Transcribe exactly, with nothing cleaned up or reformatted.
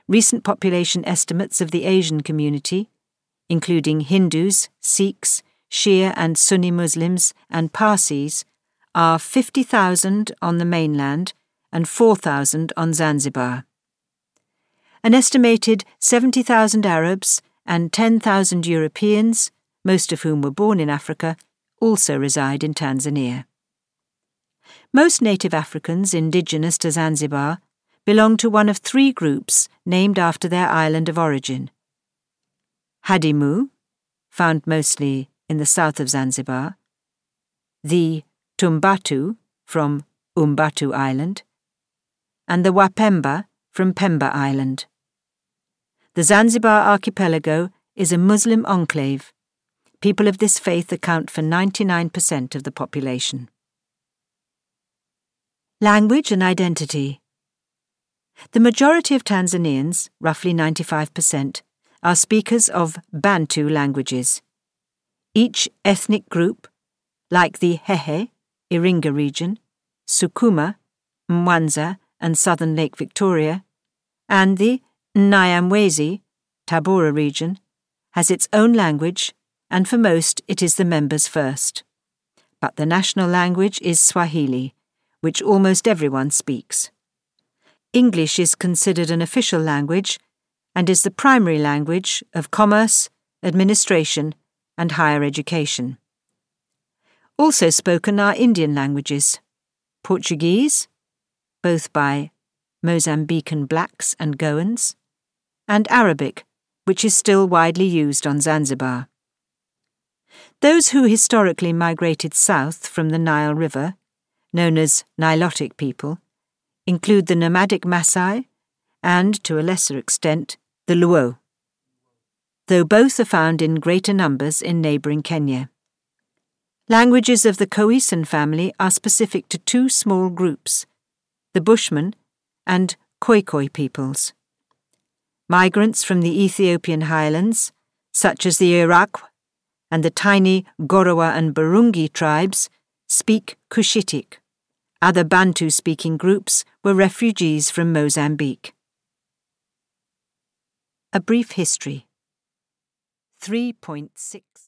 recent population estimates of the Asian community, including Hindus, Sikhs, Shia and Sunni Muslims and Parsis, are fifty thousand on the mainland and four thousand on Zanzibar. An estimated seventy thousand Arabs and ten thousand Europeans, most of whom were born in Africa, also reside in Tanzania. Most native Africans indigenous to Zanzibar belong to one of three groups named after their island of origin. Hadimu, found mostly in the south of Zanzibar, the Tumbatu from Umbatu Island, and the Wapemba from Pemba Island. The Zanzibar archipelago is a Muslim enclave. People of this faith account for ninety-nine percent of the population. Language and identity. The majority of Tanzanians, roughly ninety-five percent, are speakers of Bantu languages. Each ethnic group, like the Hehe, Iringa region, Sukuma, Mwanza and southern Lake Victoria, and the Nyamwezi, Tabora region, has its own language, and for most it is the members first. But the national language is Swahili, which almost everyone speaks. English is considered an official language and is the primary language of commerce, administration, and higher education. Also spoken are Indian languages, Portuguese, both by Mozambican blacks and Goans, and Arabic, which is still widely used on Zanzibar. Those who historically migrated south from the Nile River, known as Nilotic people, include the nomadic Maasai and, to a lesser extent, the Luo, though both are found in greater numbers in neighbouring Kenya. Languages of the Khoisan family are specific to two small groups, the Bushmen and Khoikhoi peoples. Migrants from the Ethiopian highlands, such as the Iraqw and the tiny Gorowa and Burungi tribes, speak Cushitic. Other Bantu-speaking groups were refugees from Mozambique. A brief history. three point six